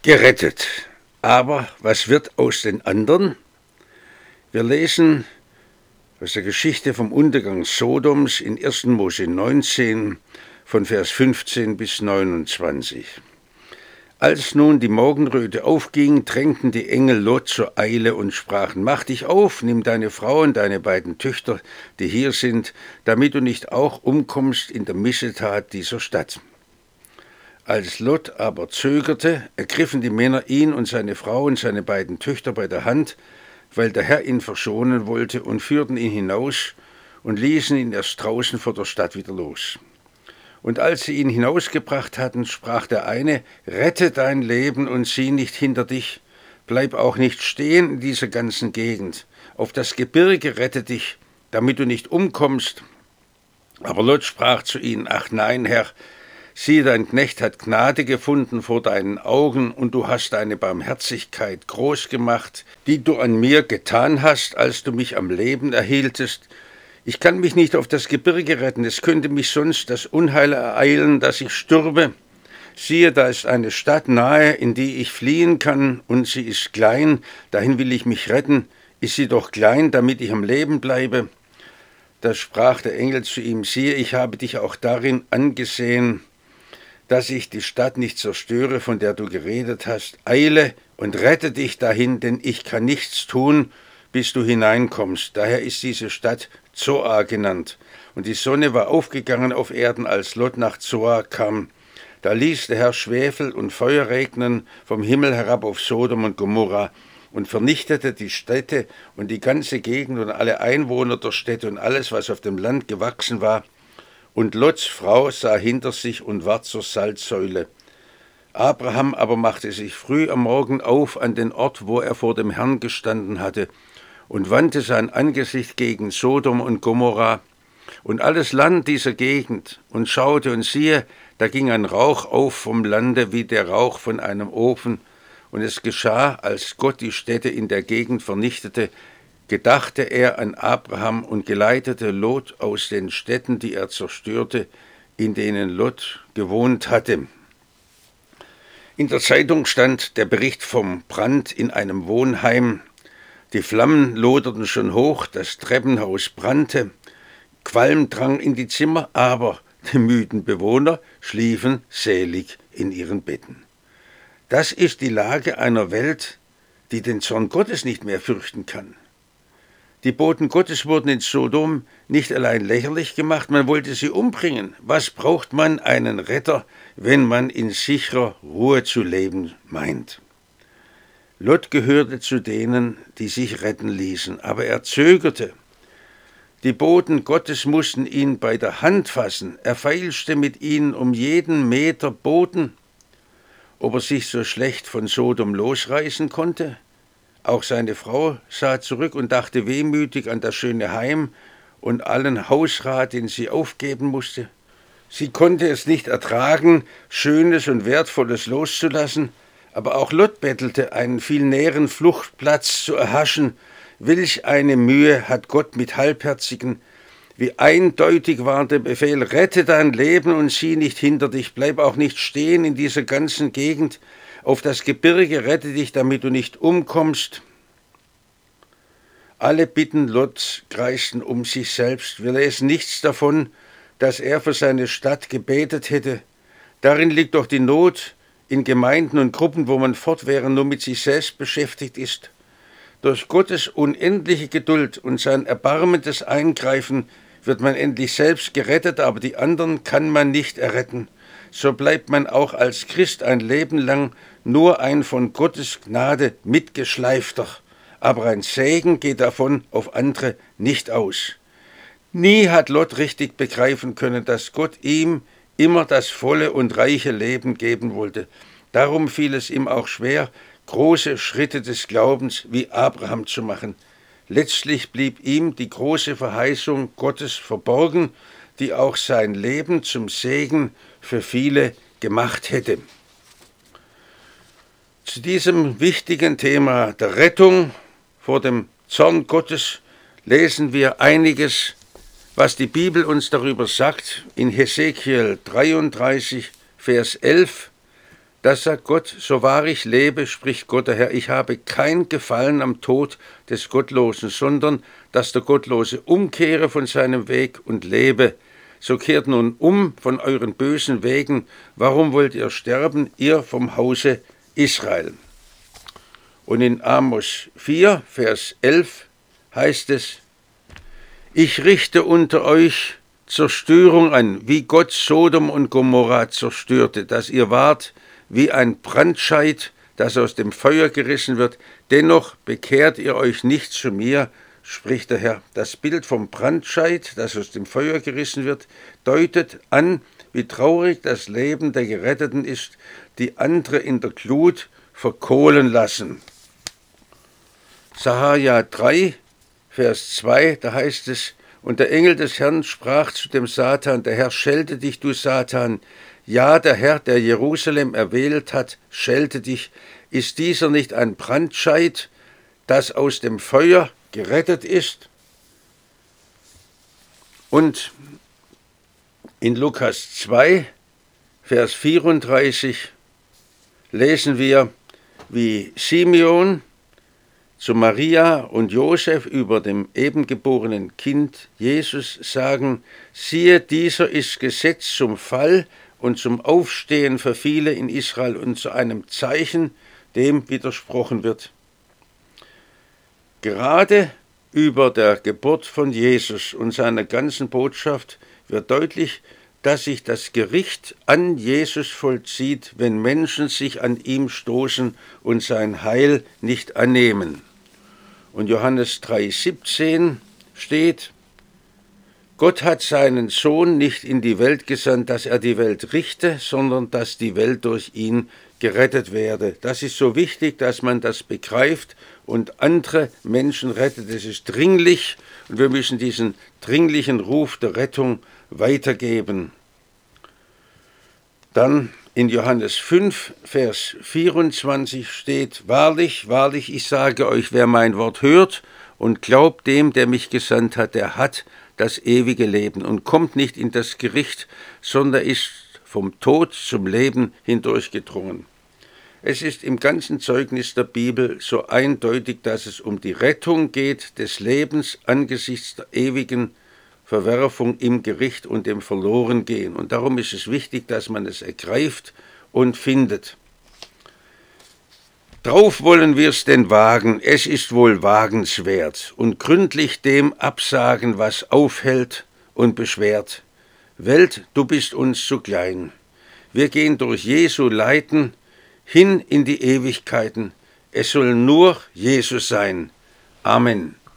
gerettet. Aber was wird aus den anderen? Wir lesen aus der Geschichte vom Untergang Sodoms in 1. Mose 19 von Vers 15 bis 29. Als nun die Morgenröte aufging, drängten die Engel Lot zur Eile und sprachen: Mach dich auf, nimm deine Frau und deine beiden Töchter, die hier sind, damit du nicht auch umkommst in der Missetat dieser Stadt. Als Lot aber zögerte, ergriffen die Männer ihn und seine Frau und seine beiden Töchter bei der Hand, weil der Herr ihn verschonen wollte, und führten ihn hinaus und ließen ihn erst draußen vor der Stadt wieder los. Und als sie ihn hinausgebracht hatten, sprach der eine: Rette dein Leben und sieh nicht hinter dich, bleib auch nicht stehen in dieser ganzen Gegend. Auf das Gebirge rette dich, damit du nicht umkommst. Aber Lot sprach zu ihnen: Ach nein, Herr, siehe, dein Knecht hat Gnade gefunden vor deinen Augen, und du hast deine Barmherzigkeit groß gemacht, die du an mir getan hast, als du mich am Leben erhieltest. Ich kann mich nicht auf das Gebirge retten, es könnte mich sonst das Unheil ereilen, dass ich stürbe. Siehe, da ist eine Stadt nahe, in die ich fliehen kann, und sie ist klein, dahin will ich mich retten. Ist sie doch klein, damit ich am Leben bleibe? Da sprach der Engel zu ihm: Siehe, ich habe dich auch darin angesehen, dass ich die Stadt nicht zerstöre, von der du geredet hast. Eile und rette dich dahin, denn ich kann nichts tun, bis du hineinkommst. Daher ist diese Stadt Zoar genannt. Und die Sonne war aufgegangen auf Erden, als Lot nach Zoar kam. Da ließ der Herr Schwefel und Feuer regnen vom Himmel herab auf Sodom und Gomorra und vernichtete die Städte und die ganze Gegend und alle Einwohner der Städte und alles, was auf dem Land gewachsen war. Und Lots Frau sah hinter sich und ward zur Salzsäule. Abraham aber machte sich früh am Morgen auf an den Ort, wo er vor dem Herrn gestanden hatte, und wandte sein Angesicht gegen Sodom und Gomorra und alles Land dieser Gegend, und schaute, und siehe, da ging ein Rauch auf vom Lande wie der Rauch von einem Ofen. Und es geschah, als Gott die Städte in der Gegend vernichtete, gedachte er an Abraham und geleitete Lot aus den Städten, die er zerstörte, in denen Lot gewohnt hatte. In der Zeitung stand der Bericht vom Brand in einem Wohnheim. Die Flammen loderten schon hoch, das Treppenhaus brannte, Qualm drang in die Zimmer, aber die müden Bewohner schliefen selig in ihren Betten. Das ist die Lage einer Welt, die den Zorn Gottes nicht mehr fürchten kann. Die Boten Gottes wurden in Sodom nicht allein lächerlich gemacht, man wollte sie umbringen. Was braucht man einen Retter, wenn man in sicherer Ruhe zu leben meint? Lot gehörte zu denen, die sich retten ließen, aber er zögerte. Die Boten Gottes mussten ihn bei der Hand fassen. Er feilschte mit ihnen um jeden Meter Boden. Ob er sich so schlecht von Sodom losreißen konnte? Auch seine Frau sah zurück und dachte wehmütig an das schöne Heim und allen Hausrat, den sie aufgeben musste. Sie konnte es nicht ertragen, Schönes und Wertvolles loszulassen, aber auch Lot bettelte, einen viel näheren Fluchtplatz zu erhaschen. Welch eine Mühe hat Gott mit Halbherzigen! Wie eindeutig war der Befehl: Rette dein Leben und sieh nicht hinter dich, bleib auch nicht stehen in dieser ganzen Gegend. Auf das Gebirge rette dich, damit du nicht umkommst. Alle Bitten Lots kreisten um sich selbst. Wir lesen nichts davon, dass er für seine Stadt gebetet hätte. Darin liegt doch die Not in Gemeinden und Gruppen, wo man fortwährend nur mit sich selbst beschäftigt ist. Durch Gottes unendliche Geduld und sein erbarmendes Eingreifen wird man endlich selbst gerettet, aber die anderen kann man nicht erretten. So bleibt man auch als Christ ein Leben lang nur ein von Gottes Gnade mitgeschleifter, aber ein Segen geht davon auf andere nicht aus. Nie hat Lot richtig begreifen können, dass Gott ihm immer das volle und reiche Leben geben wollte. Darum fiel es ihm auch schwer, große Schritte des Glaubens wie Abraham zu machen. Letztlich blieb ihm die große Verheißung Gottes verborgen, die auch sein Leben zum Segen für viele gemacht hätte. Zu diesem wichtigen Thema der Rettung vor dem Zorn Gottes lesen wir einiges, was die Bibel uns darüber sagt. In Hesekiel 33, Vers 11, Das sagt Gott, so wahr ich lebe, spricht Gott der Herr, ich habe kein Gefallen am Tod des Gottlosen, sondern dass der Gottlose umkehre von seinem Weg und lebe. So kehrt nun um von euren bösen Wegen. Warum wollt ihr sterben, ihr vom Hause Israel? Und in Amos 4, Vers 11 heißt es, ich richte unter euch Zerstörung an, wie Gott Sodom und Gomorra zerstörte, dass ihr wart wie ein Brandscheit, das aus dem Feuer gerissen wird. Dennoch bekehrt ihr euch nicht zu mir, spricht der Herr. Das Bild vom Brandscheit, das aus dem Feuer gerissen wird, deutet an, wie traurig das Leben der Geretteten ist, die andere in der Glut verkohlen lassen. Sacharja 3, Vers 2, da heißt es, und der Engel des Herrn sprach zu dem Satan, der Herr schelte dich, du Satan. Ja, der Herr, der Jerusalem erwählt hat, schelte dich. Ist dieser nicht ein Brandscheit, das aus dem Feuer gerettet ist? Und in Lukas 2, Vers 34 lesen wir, wie Simeon zu Maria und Josef über dem eben geborenen Kind Jesus sagen, siehe, dieser ist gesetzt zum Fall und zum Aufstehen für viele in Israel und zu einem Zeichen, dem widersprochen wird. Gerade über der Geburt von Jesus und seiner ganzen Botschaft wird deutlich, dass sich das Gericht an Jesus vollzieht, wenn Menschen sich an ihm stoßen und sein Heil nicht annehmen. Und Johannes 3,17 steht, Gott hat seinen Sohn nicht in die Welt gesandt, dass er die Welt richte, sondern dass die Welt durch ihn gerettet werde. Das ist so wichtig, dass man das begreift und andere Menschen rettet. Es ist dringlich und wir müssen diesen dringlichen Ruf der Rettung weitergeben. Dann in Johannes 5, Vers 24 steht, wahrlich, wahrlich, ich sage euch, wer mein Wort hört und glaubt dem, der mich gesandt hat, der hat das ewige Leben und kommt nicht in das Gericht, sondern ist vom Tod zum Leben hindurchgedrungen. Es ist im ganzen Zeugnis der Bibel so eindeutig, dass es um die Rettung geht des Lebens angesichts der ewigen Verwerfung im Gericht und dem Verlorengehen. Und darum ist es wichtig, dass man es ergreift und findet. Drauf wollen wir es denn wagen, es ist wohl wagenswert, und gründlich dem absagen, was aufhält und beschwert. Welt, du bist uns zu klein. Wir gehen durch Jesu Leiden hin in die Ewigkeiten. Es soll nur Jesus sein. Amen.